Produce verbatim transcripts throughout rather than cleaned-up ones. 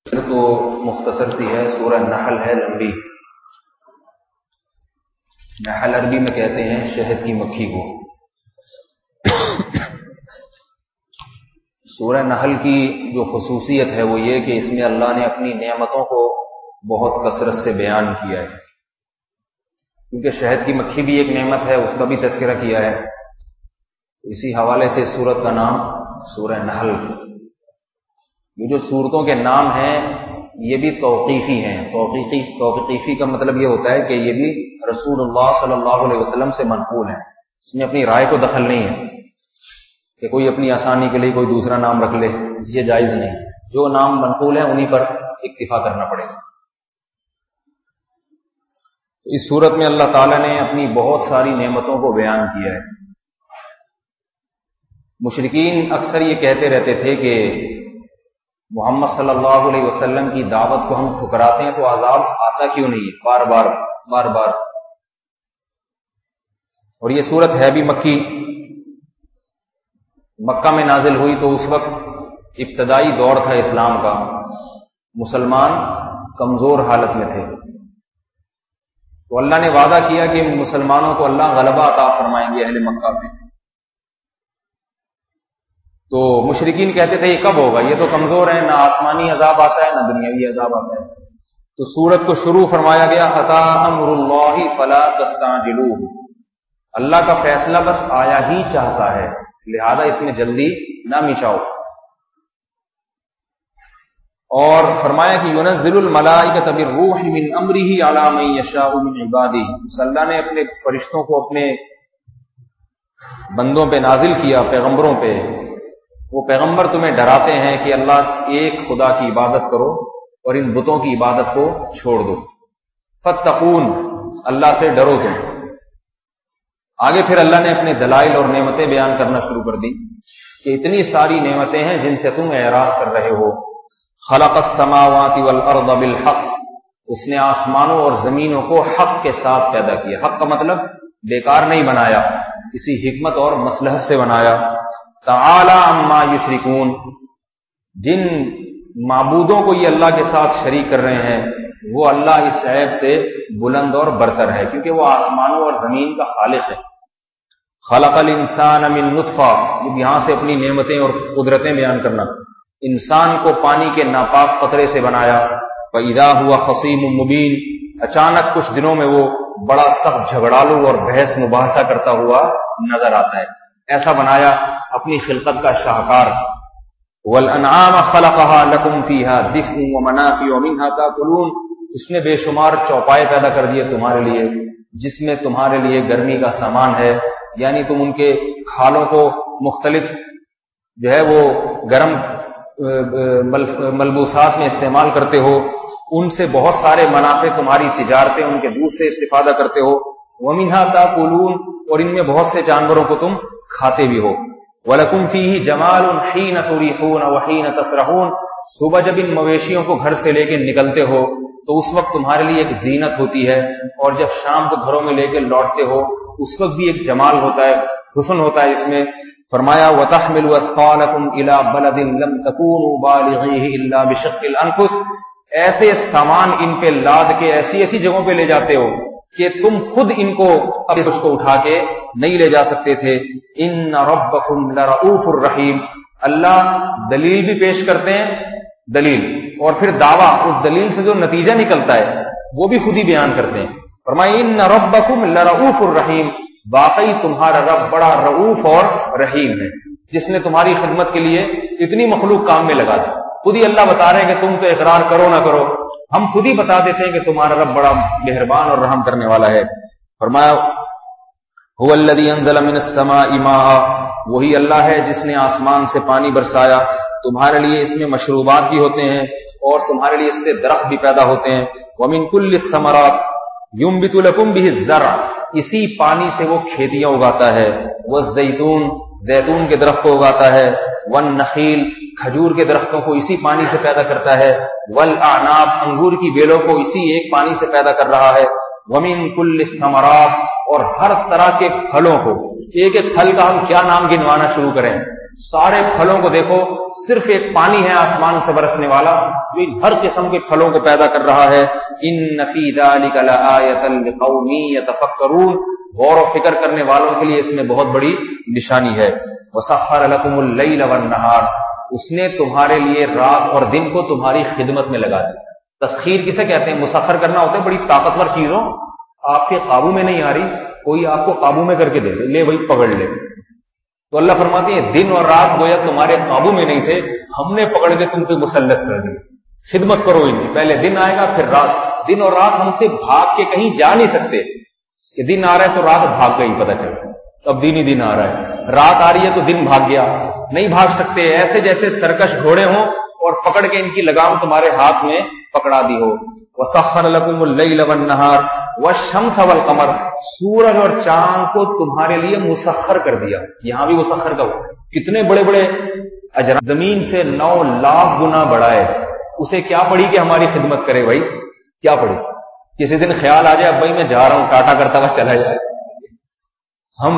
تو مختصر سی ہے، سورہ نحل ہے، لمبی۔ نحل عربی میں کہتے ہیں شہد کی مکھی کو۔ سورہ نحل کی جو خصوصیت ہے وہ یہ کہ اس میں اللہ نے اپنی نعمتوں کو بہت کثرت سے بیان کیا ہے، کیونکہ شہد کی مکھی بھی ایک نعمت ہے، اس کا بھی تذکرہ کیا ہے۔ اسی حوالے سے اس سورت کا نام سورہ نحل۔ یہ جو سورتوں کے نام ہیں یہ بھی توقیفی ہیں۔ توقیفی توقیفی کا مطلب یہ ہوتا ہے کہ یہ بھی رسول اللہ صلی اللہ علیہ وسلم سے منقول ہیں، اس میں اپنی رائے کو دخل نہیں ہے کہ کوئی اپنی آسانی کے لیے کوئی دوسرا نام رکھ لے، یہ جائز نہیں۔ جو نام منقول ہے انہی پر اکتفا کرنا پڑے گا۔ تو اس سورت میں اللہ تعالیٰ نے اپنی بہت ساری نعمتوں کو بیان کیا ہے۔ مشرکین اکثر یہ کہتے رہتے تھے کہ محمد صلی اللہ علیہ وسلم کی دعوت کو ہم ٹھکراتے ہیں تو عذاب آتا کیوں نہیں ہے بار بار بار بار۔ اور یہ سورت ہے بھی مکی، مکہ میں نازل ہوئی تو اس وقت ابتدائی دور تھا اسلام کا، مسلمان کمزور حالت میں تھے، تو اللہ نے وعدہ کیا کہ مسلمانوں کو اللہ غلبہ عطا فرمائیں گے اہل مکہ پہ۔ تو مشرکین کہتے تھے یہ کب ہوگا، یہ تو کمزور ہیں، نہ آسمانی عذاب آتا ہے نہ دنیاوی عذاب آتا ہے۔ تو سورت کو شروع فرمایا گیا اتی امر اللہ فلا تستعجلوہ، اللہ کا فیصلہ بس آیا ہی چاہتا ہے، لہذا اس میں جلدی نہ مچاؤ۔ اور فرمایا کہ ينزل الملائکۃ بالروح من امرہ علی من یشاء من عبادہ، اللہ نے اپنے فرشتوں کو اپنے بندوں پہ نازل کیا، پیغمبروں پہ۔ وہ پیغمبر تمہیں ڈراتے ہیں کہ اللہ ایک خدا کی عبادت کرو اور ان بتوں کی عبادت کو چھوڑ دو۔ فاتقون، اللہ سے ڈرو تم۔ آگے پھر اللہ نے اپنے دلائل اور نعمتیں بیان کرنا شروع کر دی کہ اتنی ساری نعمتیں ہیں جن سے تم اعراض کر رہے ہو۔ خلق السماوات والارض بالحق، اس نے آسمانوں اور زمینوں کو حق کے ساتھ پیدا کیا۔ حق کا مطلب بیکار نہیں بنایا، کسی حکمت اور مصلحت سے بنایا۔ تعالی عما یشرکون، جن معبودوں کو یہ اللہ کے ساتھ شریک کر رہے ہیں وہ اللہ اس عیب سے بلند اور برتر ہے، کیونکہ وہ آسمانوں اور زمین کا خالق ہے۔ خلق الانسان من نطفہ، یہاں سے اپنی نعمتیں اور قدرتیں بیان کرنا۔ انسان کو پانی کے ناپاک قطرے سے بنایا۔ فَإِذَا هُوَ خَصِيمٌ مُبِينٌ، اچانک کچھ دنوں میں وہ بڑا سخت جھگڑالو اور بحث مباحثہ کرتا ہوا نظر آتا ہے۔ ایسا بنایا اپنی خلقت کا شاہکار۔ وَالْأَنْعَامَ خَلَقَهَا لَكُمْ فِيهَا دِفْءٌ وَمَنَافِعُ وَمِنْهَا تَأْكُلُونَ، اس نے بے شمار چوپائے پیدا کر دیے تمہارے لیے جس میں تمہارے لیے گرمی کا سامان ہے، یعنی تم ان کے کھالوں کو مختلف جو ہے وہ گرم ملبوسات میں استعمال کرتے ہو، ان سے بہت سارے منافع تمہاری تجارتیں ان کے دودھ سے استفادہ کرتے ہو۔ وَمِنْهَا تَأْكُلُونَ، اور ان میں بہت سے جانوروں کو تم کھاتے بھی ہو۔ وَلَكُمْ فِيهِ جَمَالٌ حِينَ تُرِيحُونَ وَحِينَ تَسْرَحُونَ، صبح جب ان مویشیوں کو گھر سے لے کے نکلتے ہو تو اس وقت تمہارے لیے ایک زینت ہوتی ہے، اور جب شام کو گھروں میں لے کے لوٹتے ہو اس وقت بھی ایک جمال ہوتا ہے، حسن ہوتا ہے اس میں۔ فرمایا وَتَحْمِلُ أَثْقَالَكُمْ إِلَىٰ بَلَدٍ لَمْ تَكُونُوا بَالِغِيهِ إِلَّا بِشِقِّ الْأَنفُسِ، ایسے سامان ان پہ لاد کے ایسی ایسی جگہوں پہ لے جاتے ہو کہ تم خود ان کو اب اس کو اٹھا کے نہیں لے جا سکتے تھے۔ ان ربکم لرؤوف الرحیم، اللہ دلیل بھی پیش کرتے ہیں، دلیل اور پھر دعویٰ، اس دلیل سے جو نتیجہ نکلتا ہے وہ بھی خود ہی بیان کرتے ہیں۔ فرمایا ان ربکم لرؤوف الرحیم، واقعی تمہارا رب بڑا رؤوف اور رحیم ہے، جس نے تمہاری خدمت کے لیے اتنی مخلوق کام میں لگا دی۔ خود ہی اللہ بتا رہے ہیں کہ تم تو اقرار کرو نہ کرو، ہم خود ہی بتا دیتے ہیں کہ تمہارا رب بڑا مہربان اور رحم کرنے والا ہے۔ فرمایا هو الذی انزل من السماء ماء، وہی اللہ ہے جس نے آسمان سے پانی برسایا، تمہارے لیے اس میں مشروبات بھی ہوتے ہیں اور تمہارے لیے اس سے درخت بھی پیدا ہوتے ہیں۔ ومن کل الثمرات ينبت لكم به الزرع، اسی پانی سے وہ کھیتیاں اگاتا ہے۔ والزیتون، زیتون کے درخت کو اگاتا ہے۔ والنخیل، کھجور کے درختوں کو اسی پانی سے پیدا کرتا ہے۔ والاعناب، انگور کی بیلوں کو اسی ایک پانی سے پیدا کر رہا ہے۔ ومن کل الثمرات، اور ہر طرح کے پھلوں کو، ایک ایک پھل کا ہم کیا نام گنوانا شروع کریں، سارے پھلوں کو دیکھو، صرف ایک پانی ہے آسمان سے برسنے والا جو ہر قسم کے پھلوں کو پیدا کر رہا ہے. ان فی ذلک لآیۃ لقوم یتفکرون، غور و فکر کرنے والوں کے لیے اس میں بہت بڑی نشانی ہے. وسخر لکم اللیل والنہار، اس نے تمہارے لیے رات اور دن کو تمہاری خدمت میں لگا دیا. تسخیر کسے کہتے ہیں؟ مسخر کرنا ہوتا ہے بڑی طاقتور چیزوں آپ کے قابو میں نہیں آ رہی، کوئی آپ کو قابو میں کر کے دے دے، لے وہی پکڑ لے. تو اللہ فرماتے ہیں دن اور رات گویا تمہارے قابو میں نہیں تھے، ہم نے پکڑ کے تم پہ مسلط کر دی. خدمت کرو ان کی، پہلے دن آئے گا پھر رات. دن اور رات ہم سے بھاگ کے کہیں جا نہیں سکتے کہ دن آ رہا ہے تو رات بھاگ گئی، پتہ چلا اب دن ہی دن آ رہا ہے. رات آ رہی ہے تو دن بھاگ گیا، نہیں بھاگ سکتے. ایسے جیسے سرکش گھوڑے ہوں اور پکڑ کے ان کی لگام تمہارے ہاتھ میں پکڑا دی ہو. وسخر لکم اللیل والنہار والشمس والقمر، سورج اور چاند کو تمہارے لیے مسخر کر دیا. یہاں بھی مسخر کا ہو، کتنے بڑے بڑے اجرام، زمین سے نو لاکھ گنا بڑا ہے. اسے کیا پڑی کہ ہماری خدمت کرے بھائی؟ کیا پڑی؟ کسی دن خیال آ جائے بھائی میں جا رہا ہوں، ٹاٹا کرتا ہوا چلا جائے. ہم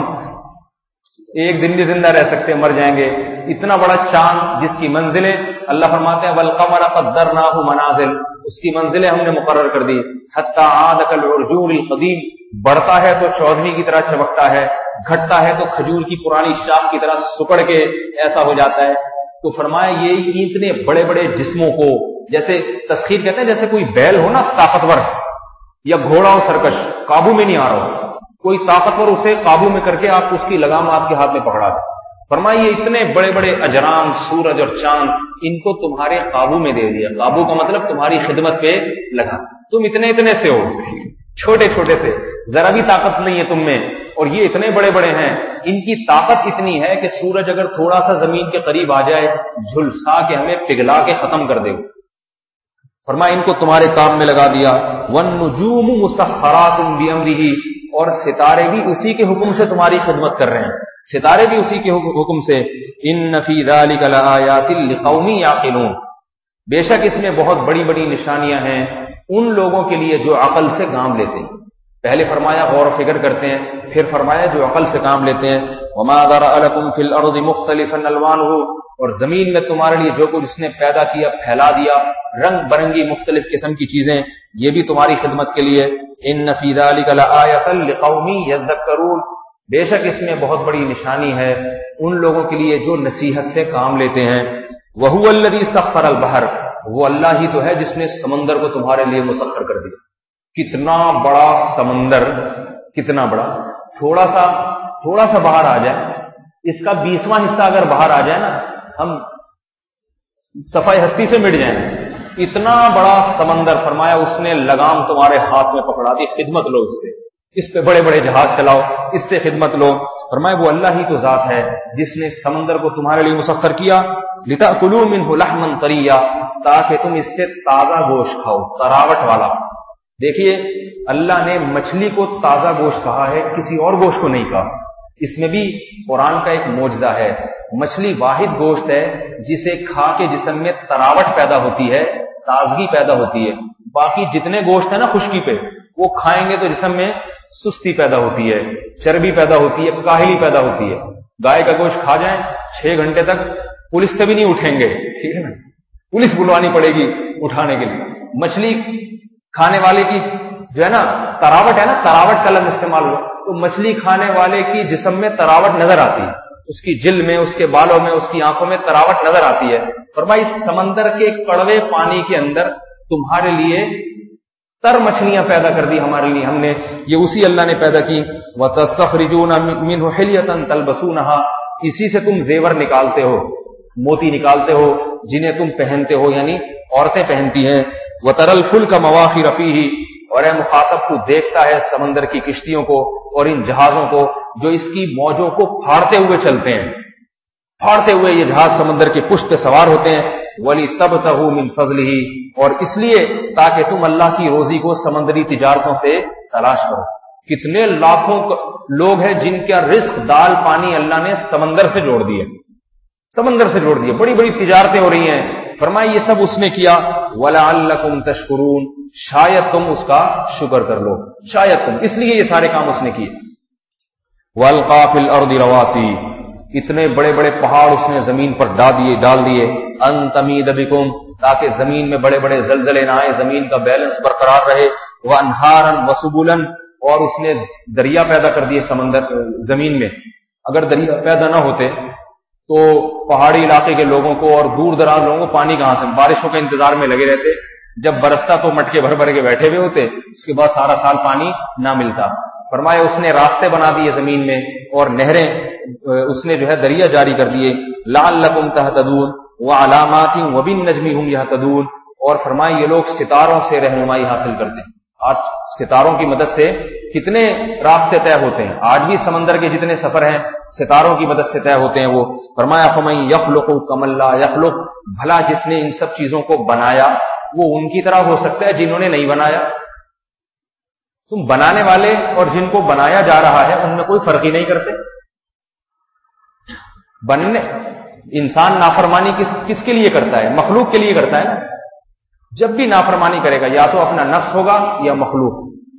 ایک دن بھی زندہ رہ سکتے، مر جائیں گے. اتنا بڑا چاند جس کی منزلیں اللہ فرماتے ہیں والقمر قدرناہ منازل، اس کی منزلیں ہم نے مقرر کر دی. حتی عاد کالعرجون القدیم، بڑھتا ہے تو چودھویں کی طرح چمکتا ہے، گھٹتا ہے تو کھجور کی پرانی شاخ کی طرح سکڑ کے ایسا ہو جاتا ہے. تو فرمایا یہ اتنے بڑے بڑے جسموں کو، جیسے تسخیر کہتے ہیں جیسے کوئی بیل ہو نا طاقتور، یا گھوڑا ہو سرکش، قابو میں نہیں آ رہا ہو، کوئی طاقتور اسے قابو میں کر کے آپ اس کی لگام آپ کے ہاتھ میں پکڑا دیں. فرمایا یہ اتنے بڑے بڑے اجرام، سورج اور چاند، ان کو تمہارے قابو میں دے دیا. قابو کا مطلب تمہاری خدمت پہ لگا. تم اتنے اتنے سے ہو، چھوٹے چھوٹے سے، ذرا بھی طاقت نہیں ہے تم میں، اور یہ اتنے بڑے بڑے ہیں. ان کی طاقت اتنی ہے کہ سورج اگر تھوڑا سا زمین کے قریب آ جائے جھلسا کے ہمیں پگھلا کے ختم کر دے. فرمایا ان کو تمہارے کام میں لگا دیا. والنجوم مسخرات بامرہ، اور ستارے بھی اسی کے حکم سے تمہاری خدمت کر رہے ہیں، ستارے بھی اسی کے حکم سے. ان فی ذلک لآیات لقوم یعقلون، بے شک اس میں بہت بڑی بڑی نشانیاں ہیں ان لوگوں کے لیے جو عقل سے کام لیتے ہیں. پہلے فرمایا غور و فکر کرتے ہیں، پھر فرمایا جو عقل سے کام لیتے ہیں. وما ذرأ لکم فی الارض مختلفا الوانہ، اور زمین میں تمہارے لیے جو کچھ اس نے پیدا کیا، پھیلا دیا، رنگ برنگی مختلف قسم کی چیزیں، یہ بھی تمہاری خدمت کے لیے. ان فی ذلک لآیۃ لقوم یذکرون، بے شک اس میں بہت بڑی نشانی ہے ان لوگوں کے لیے جو نصیحت سے کام لیتے ہیں. وہو الذی سخر البحر، وہ اللہ ہی تو ہے جس نے سمندر کو تمہارے لیے مسخر کر دیا. کتنا بڑا سمندر، کتنا بڑا، تھوڑا سا تھوڑا سا باہر آ جائے، اس کا بیسواں حصہ اگر باہر آ جائے نا، ہم صفحہ ہستی سے مٹ جائیں. اتنا بڑا سمندر، فرمایا اس نے لگام تمہارے ہاتھ میں پکڑا دی، خدمت لو اس سے، اس پہ بڑے بڑے جہاز چلاؤ، اس سے خدمت لو. فرمایا وہ اللہ ہی تو ذات ہے جس نے سمندر کو تمہارے لیے مسخر کیا. لتأکلوا منہ لحما طریا، تاکہ تم اس سے تازہ گوشت کھاؤ، تراوٹ والا. دیکھیے اللہ نے مچھلی کو تازہ گوشت کہا ہے، کسی اور گوشت کو نہیں کہا. اس میں بھی قرآن کا ایک معجزہ ہے. مچھلی واحد گوشت ہے جسے کھا کے جسم میں تراوٹ پیدا ہوتی ہے، تازگی پیدا ہوتی ہے. باقی جتنے گوشت ہیں نا خشکی پہ، وہ کھائیں گے تو جسم میں سستی پیدا ہوتی ہے، چربی پیدا ہوتی ہے، کاہلی پیدا ہوتی ہے. گائے کا گوشت کھا جائیں چھ گھنٹے تک پولیس سے بھی نہیں اٹھیں گے، ٹھیک ہے نا، پولیس بلوانی پڑے گی اٹھانے کے لیے. مچھلی کھانے والے کی جو ہے نا تراوٹ ہے نا، تراوٹ کا لفظ استعمال ہوا، تو مچھلی کھانے والے کی جسم میں تراوٹ نظر آتی ہے، اس کی جلد میں، اس کے بالوں میں، اس کی آنکھوں میں تراوٹ نظر آتی ہے. فرمایا اس سمندر کے کڑوے پانی کے اندر تمہارے لیے تر مچھلیاں پیدا کر دی ہمارے لیے، ہم نے، یہ اسی اللہ نے پیدا کی. وَتَسْتَخْرِجُونَ مِنْهُ حِلْيَةً تَلْبَسُونَهَا، اسی سے تم زیور نکالتے ہو، موتی نکالتے ہو جنہیں تم پہنتے ہو، یعنی عورتیں پہنتی ہیں. وَتَرَى الْفُلْكَ مَوَاخِرَ فِيهِ، اور اے مخاطب تو دیکھتا ہے سمندر کی کشتیوں کو اور ان جہازوں کو جو اس کی موجوں کو پھاڑتے ہوئے چلتے ہیں، پھاڑتے ہوئے یہ جہاز سمندر کے پشت پہ سوار ہوتے ہیں. وَلِتَبْتَغُوا مِنْ فَضْلِهِ، اور اس لیے تاکہ تم اللہ کی روزی کو سمندری تجارتوں سے تلاش کرو. کتنے لاکھوں لوگ ہیں جن کا رزق دال پانی اللہ نے سمندر سے جوڑ دیا، سمندر سے جوڑ دیا، بڑی بڑی تجارتیں ہو رہی ہیں. فرمایا یہ سب اس نے کیا. وَلَعَلَّكُمْ تَشْكُرُونَ، شاید تم اس کا شکر کر لو، شاید تم، اس لیے یہ سارے کام اس نے کیے. وَأَلْقَى فِي الْأَرْضِ رَوَاسِيَ، اتنے بڑے بڑے پہاڑ اس نے زمین پر ڈال دیے ڈال دیے ان تمید بکم، تاکہ زمین میں بڑے بڑے زلزلے نہ آئے، زمین کا بیلنس برقرار رہے، وانہارا وسبلا، اور اس نے دریا پیدا کر دیے سمندر زمین میں۔ اگر دریا پیدا نہ ہوتے تو پہاڑی علاقے کے لوگوں کو اور دور دراز لوگوں کو پانی کہاں سے، بارشوں کے انتظار میں لگے رہتے، جب برستا تو مٹکے بھر بھر کے بیٹھے ہوئے ہوتے، اس کے بعد سارا سال پانی نہ ملتا۔ فرمایا اس نے راستے بنا دیے زمین میں اور نہریں اس نے جو ہے دریا جاری کر دیے، لعلکم تہتدون وعلامات وبالنجم هم یہتدون، اور فرمایا یہ لوگ ستاروں سے رہنمائی حاصل کرتے ہیں۔ آج ستاروں کی مدد سے کتنے راستے طے ہوتے ہیں، آج بھی سمندر کے جتنے سفر ہیں ستاروں کی مدد سے طے ہوتے ہیں وہ۔ فرمایا فمن یخلق کما لا یخلق، بھلا جس نے ان سب چیزوں کو بنایا وہ ان کی طرح ہو سکتا ہے جنہوں نے نہیں بنایا؟ تم بنانے والے اور جن کو بنایا جا رہا ہے ان میں کوئی فرق ہی نہیں کرتے۔ بننے انسان نافرمانی کس کس کے لیے کرتا ہے؟ مخلوق کے لیے کرتا ہے نا۔ جب بھی نافرمانی کرے گا یا تو اپنا نفس ہوگا یا مخلوق۔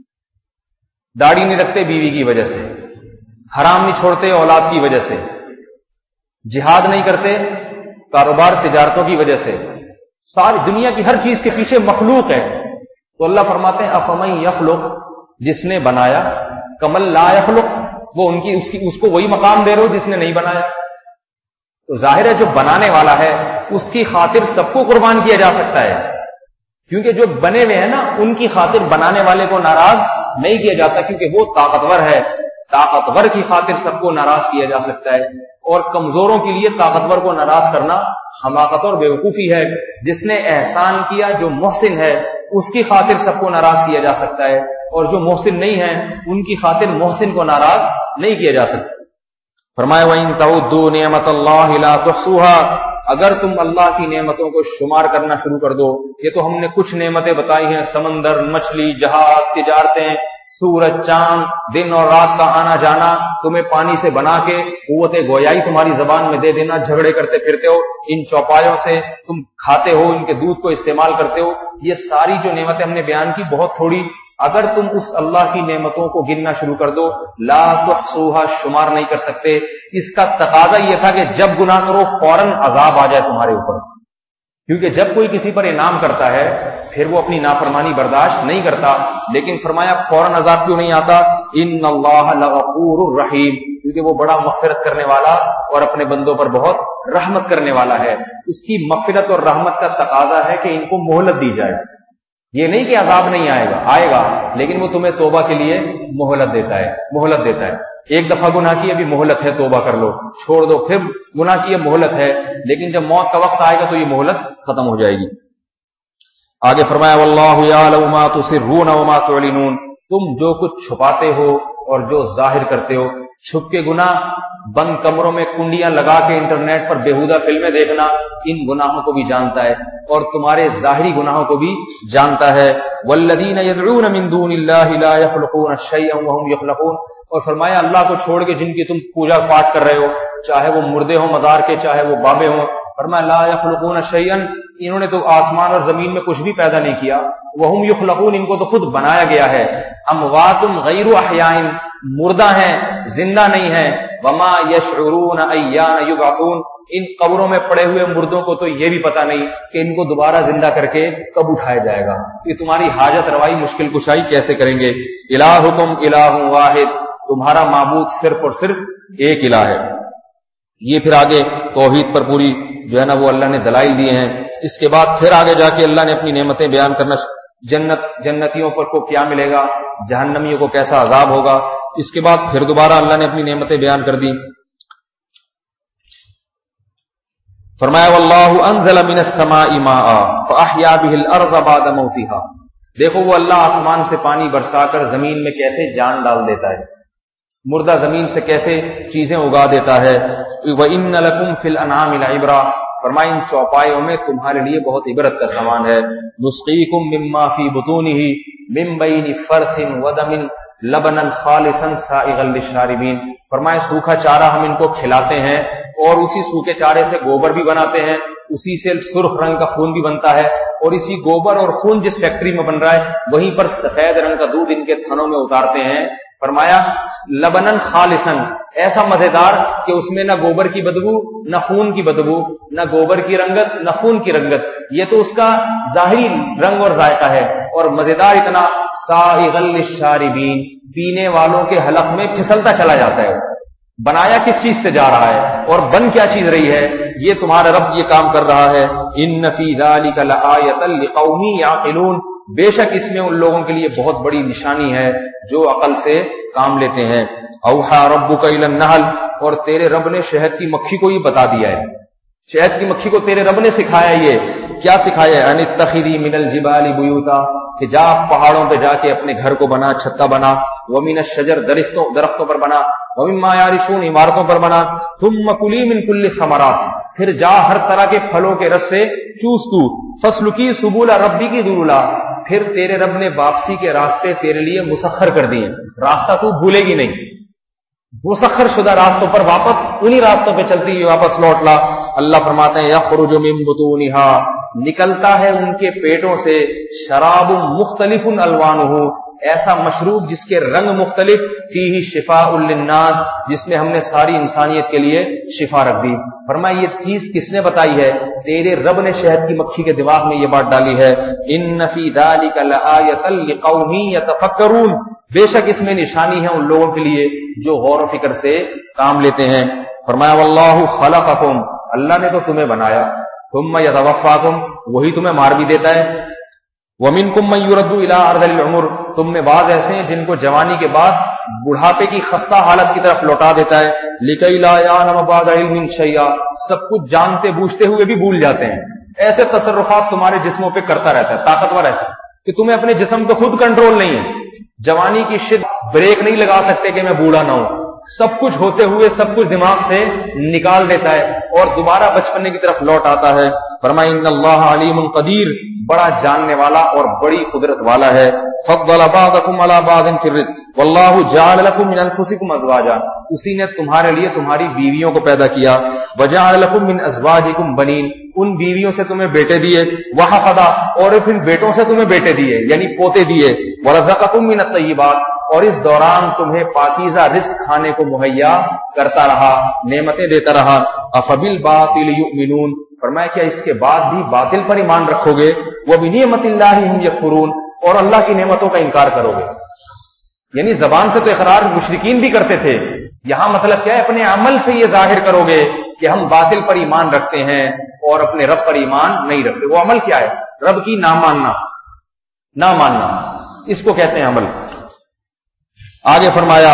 داڑھی نہیں رکھتے بیوی کی وجہ سے، حرام نہیں چھوڑتے اولاد کی وجہ سے، جہاد نہیں کرتے کاروبار تجارتوں کی وجہ سے، ساری دنیا کی ہر چیز کے پیچھے مخلوق ہے۔ تو اللہ فرماتے ہیں افمن یخلق، جس نے بنایا، کمل لا یخلق، وہ ان کی اس کی اس کو وہی مقام دے رہے ہو جس نے نہیں بنایا۔ تو ظاہر ہے جو بنانے والا ہے اس کی خاطر سب کو قربان کیا جا سکتا ہے، کیونکہ جو بنے ہوئے ہیں نا ان کی خاطر بنانے والے کو ناراض نہیں کیا جاتا، کیونکہ وہ طاقتور ہے، طاقتور کی خاطر سب کو ناراض کیا جا سکتا ہے، اور کمزوروں کے لیے طاقتور کو ناراض کرنا حماقت اور بیوقوفی ہے۔ جس نے احسان کیا، جو محسن ہے، اس کی خاطر سب کو ناراض کیا جا سکتا ہے، اور جو محسن نہیں ہے ان کی خاطر محسن کو ناراض نہیں کیا جا سکتا۔ فرمایا وَإِن تَعُدُّوا نِعْمَتَ اللَّهِ لَا تُحْصُوهَا، اگر تم اللہ کی نعمتوں کو شمار کرنا شروع کر دو، یہ تو ہم نے کچھ نعمتیں بتائی ہیں، سمندر، مچھلی، جہاز، تجارتیں، سورج، چاند، دن اور رات کا آنا جانا، تمہیں پانی سے بنا کے قوت گویائی تمہاری زبان میں دے دینا، جھگڑے کرتے پھرتے ہو ان چوپایوں سے، تم کھاتے ہو ان کے دودھ کو استعمال کرتے ہو، یہ ساری جو نعمتیں ہم نے بیان کی بہت تھوڑی، اگر تم اس اللہ کی نعمتوں کو گننا شروع کر دو، لا تحصوها، شمار نہیں کر سکتے۔ اس کا تقاضا یہ تھا کہ جب گناہ کرو فوراً عذاب آ جائے تمہارے اوپر، کیونکہ جب کوئی کسی پر انعام کرتا ہے پھر وہ اپنی نافرمانی برداشت نہیں کرتا، لیکن فرمایا فوراً عذاب کیوں نہیں آتا؟ ان اللہ لغفور الرحیم، کیونکہ وہ بڑا مغفرت کرنے والا اور اپنے بندوں پر بہت رحمت کرنے والا ہے۔ اس کی مغفرت اور رحمت کا تقاضا ہے کہ ان کو مہلت دی جائے، یہ نہیں کہ عذاب نہیں آئے گا، آئے گا، لیکن وہ تمہیں توبہ کے لیے مہلت دیتا ہے مہلت دیتا ہے ایک دفعہ گناہ کی ابھی مہلت ہے، توبہ کر لو، چھوڑ دو، پھر گناہ کی مہلت ہے، لیکن جب موت کا وقت آئے گا تو یہ مہلت ختم ہو جائے گی۔ آگے فرمایا واللہ یعلم ما تسرون وما تعلنون، تم جو کچھ چھپاتے ہو اور جو ظاہر کرتے ہو، چھپ کے گناہ، بند کمروں میں کنڈیاں لگا کے انٹرنیٹ پر بیہودہ فلمیں دیکھنا، ان گناہوں کو بھی جانتا ہے، اور تمہارے ظاہری گناہوں کو بھی جانتا ہے۔ والذین یدعون من دون اللہ لا یخلقون شیئا وهم یخلقون، اور فرمایا اللہ کو چھوڑ کے جن کی تم پوجا پاٹ کر رہے ہو، چاہے وہ مردے ہوں مزار کے، چاہے وہ بابے ہوں، فرمایا لا یخلقون شیئا، انہوں نے تو آسمان اور زمین میں کچھ بھی پیدا نہیں کیا، وهم یخلقون، ان کو تو خود بنایا گیا ہے، اموات غیر احیاء، مردہ ہیں زندہ نہیں ہیں، وما یشعرون ایان یبعثون، ان قبروں میں پڑے ہوئے مردوں کو تو یہ بھی پتہ نہیں کہ ان کو دوبارہ زندہ کر کے کب اٹھایا جائے گا، یہ تمہاری حاجت روائی مشکل کشائی کیسے کریں گے۔ الہکم الہ واحد، تمہارا معبود صرف اور صرف ایک الہ ہے۔ یہ پھر آگے توحید پر پوری جو ہے نا وہ اللہ نے دلائل دیے ہیں۔ اس کے بعد پھر آگے جا کے اللہ نے اپنی نعمتیں بیان کرنا، جنت جنتیوں پر کو کیا ملے گا، جہنمیوں کو کیسا عذاب ہوگا، اس کے بعد پھر دوبارہ اللہ نے اپنی نعمتیں بیان کر دی۔ فرمایا واللہ انزل من السماء ماء فاحیا به الارض بعد موتها، دیکھو وہ اللہ آسمان سے پانی برسا کر زمین میں کیسے جان ڈال دیتا ہے، مردہ زمین سے کیسے چیزیں اگا دیتا ہے۔ وَإِنَّ لَكُمْ فِي الْأَنْعَامِ لَعِبْرَةً، فرمایا ان چوپایوں میں تمہارے لیے بہت عبرت کا سامان ہے۔ نُسْقِيكُم مِّمَّا فِي بُطُونِهِ مِن بَيْنِ فَرْثٍ وَدَمٍ لَبَنًا خَالِصًا سَائِغًا لِّلشَّارِبِينَ، فرمایا سوکھا چارہ ہم ان کو کھلاتے ہیں، اور اسی سوکھے چارے سے گوبر بھی بناتے ہیں، اسی سے سرخ رنگ کا خون بھی بنتا ہے، اور اسی گوبر اور خون جس فیکٹری میں بن رہا ہے وہیں پر سفید رنگ کا دودھ ان کے تھنوں میں اتارتے ہیں فرمایا لبنن خالصن، ایسا مزیدار کہ اس میں نہ گوبر کی بدبو نہ خون کی بدبو، نہ گوبر کی رنگت نہ خون کی رنگت، یہ تو اس کا ظاہری رنگ اور ذائقہ ہے، اور مزیدار اتنا سائغ للشاربین، پینے والوں کے حلق میں پھسلتا چلا جاتا ہے۔ بنایا کس چیز سے جا رہا ہے اور بن کیا چیز رہی ہے، یہ تمہارا رب یہ کام کر رہا ہے۔ ان فی ذلک لآیۃ لقوم یعقلون، بے شک اس میں ان لوگوں کے لیے بہت بڑی نشانی ہے جو عقل سے کام لیتے ہیں۔ اوحی ربک الی النحل، اور تیرے رب نے شہد کی مکھی کو یہ بتا دیا ہے، شہد کی مکھی کو تیرے رب نے سکھایا، یہ کیا سکھایا ہے؟ ان اتخذی من الجبال بیوتا، کہ جا پہاڑوں پہ جا کے اپنے گھر کو بنا، چھتا بنا، ومن الشجر، درختوں درختوں پر بنا، ومما یعرشون، عمارتوں پر بنا، ثم کلی من کل الثمرات، پھر جا ہر طرح کے پھلوں کے رس سے چوس تو، فسلکی سبل ربک ذللا، پھر تیرے رب نے واپسی کے راستے تیرے لیے مسخر کر دیے، راستہ تو بھولے گی نہیں، مسخر شدہ راستوں پر واپس انہی راستوں پہ چلتی ہوئی واپس لوٹ لا۔ اللہ فرماتے ہیں یخرج من بطونہا، نکلتا ہے ان کے پیٹوں سے، شراب مختلف الوانہ، ایسا مشروب جس کے رنگ مختلف، فیہ شفاء للناس، جس میں ہم نے ساری انسانیت کے لیے شفا رکھ دی۔ فرمایا یہ چیز کس نے بتائی ہے؟ تیرے رب نے شہد کی مکھی کے دماغ میں یہ بات ڈالی ہے۔ ان فی ذلک لآیۃ لقوم یتفکرون، بے شک اس میں نشانی ہے ان لوگوں کے لیے جو غور و فکر سے کام لیتے ہیں۔ فرمایا واللہ خلقکم، اللہ نے تو تمہیں بنایا، ثم یتوفاکم، وہی تمہیں مار بھی دیتا ہے، وَمِنْكُمْ مَنْ يُرَدُّ إِلَىٰ أَرْذَلِ الْعُمُرِ، تم میں بعض ایسے ہیں جن کو جوانی کے بعد بڑھاپے کی خستہ حالت کی طرف لوٹا دیتا ہے، لِكَيْ لَا يَعْلَمَ بَعْدَ عِلْمٍ شَيْئًا، سب کچھ جانتے بوجھتے ہوئے بھی بھول جاتے ہیں۔ ایسے تصرفات تمہارے جسموں پہ کرتا رہتا ہے، طاقتور ایسا کہ تمہیں اپنے جسم پہ خود کنٹرول نہیں ہے، جوانی کی شدت بریک نہیں لگا سکتے کہ میں بوڑھا نہ ہوں، سب کچھ ہوتے ہوئے سب کچھ دماغ سے نکال دیتا ہے اور دوبارہ بچپنے کی طرف لوٹ آتا ہے۔ فرمایا ان اللہ علیم قدیر، بڑا جاننے والا اور بڑی قدرت والا ہے۔ فضل بعضکم علی بعض فی الرزق واللہ جعل لکم من انفسکم ازواجا، اسی نے تمہارے لیے تمہاری بیویوں کو پیدا کیا، وجعل لکم من ازواجکم بنین، ان بیویوں سے تمہیں بیٹے دیے، وحفظا، اور پھر بیٹوں سے تمہیں بیٹے دیے یعنی پوتے دیے، ورزقکم من الطیبات، اور اس دوران تمہیں پاکیزہ رزق کھانے کو مہیا کرتا رہا، نعمتیں دیتا رہا۔ افبالباطل یؤمنون، فرمایا کیا اس کے بعد بھی باطل پر ایمان رکھو گے؟ وبنعمت اللہ ہم یکفرون، اور اللہ کی نعمتوں کا انکار کرو گے۔ یعنی زبان سے تو اقرار مشرکین بھی کرتے تھے، یہاں مطلب کیا ہے؟ اپنے عمل سے یہ ظاہر کرو گے کہ ہم باطل پر ایمان رکھتے ہیں اور اپنے رب پر ایمان نہیں رکھتے۔ وہ عمل کیا ہے؟ رب کی نہ ماننا، نہ ماننا، اس کو کہتے ہیں عمل۔ آگے فرمایا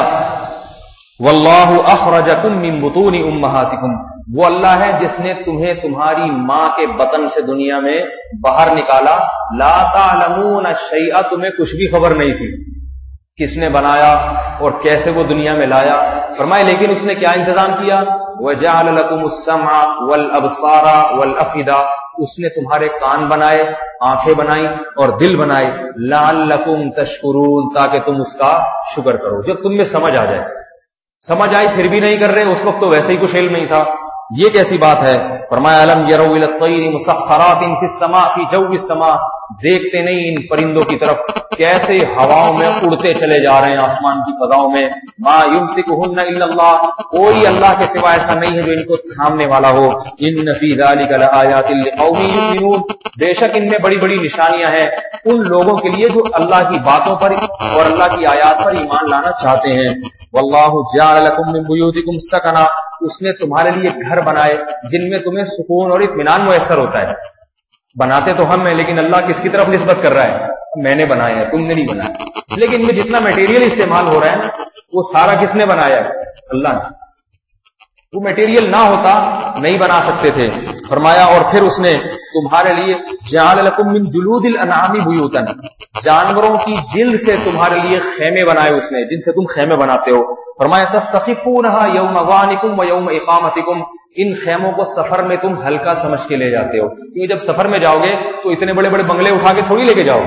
واللہ اخرجکم من بطون امہاتکم، وہ اللہ ہے جس نے تمہیں تمہاری ماں کے بطن سے دنیا میں باہر نکالا، لا تعلمون شیئا، تمہیں کچھ بھی خبر نہیں تھی کس نے بنایا اور کیسے وہ دنیا میں لایا۔ فرمائے لیکن اس نے کیا انتظام کیا؟ وجعل لکم السمع والابصار والافئدہ، اس نے تمہارے کان بنائے، آنکھیں بنائی اور دل بنائے، لعلکم تشکرون، تاکہ تم اس کا شکر کرو، جب تم میں سمجھ آ جائے۔ سمجھ آئی پھر بھی نہیں کر رہے، اس وقت تو ویسے ہی کچھ علم نہیں تھا، یہ کیسی بات ہے؟ فرمایا الم یروا الی الطیر مسخرات فی السماء فی جو السماء، دیکھتے نہیں ان پرندوں کی طرف کیسے ہواؤں میں اڑتے چلے جا رہے ہیں آسمان کی فضاؤں میں، ما یمسکہن الا اللہ، کوئی اللہ کے سوا ایسا نہیں ہے جو ان کو تھامنے والا ہو۔ ان فی ذلک لآیات لقوم یؤمنون، بے شک ان میں بڑی بڑی نشانیاں ہیں ان لوگوں کے لیے جو اللہ کی باتوں پر اور اللہ کی آیات پر ایمان لانا چاہتے ہیں۔ واللہ جعل لکم من بیوتکم سکنا، اس نے تمہارے لیے گھر بنائے جن میں تمہیں سکون اور اطمینان میسر ہوتا ہے۔ بناتے تو ہم ہیں لیکن اللہ کس کی طرف نسبت کر رہا ہے؟ میں نے بنایا ہے، تم نے نہیں بنایا، اس لیے کہ ان میں جتنا میٹیریل استعمال ہو رہا ہے نا وہ سارا کس نے بنایا ہے؟ اللہ نے۔ وہ میٹیریل نہ ہوتا نہیں بنا سکتے تھے۔ فرمایا اور پھر اس نے تمہارے لیے جعل لکم من جلود الانعام بیوتا، جانوروں کی جلد سے تمہارے لیے خیمے بنائے اس نے جن سے تم خیمے بناتے ہو۔ فرمایا تستخفونھا یوم ظعنکم و یوم اقامتکم، ان خیموں کو سفر میں تم ہلکا سمجھ کے لے جاتے ہو، کیونکہ جب سفر میں جاؤ گے تو اتنے بڑے بڑے بنگلے اٹھا کے تھوڑی لے کے جاؤ گے،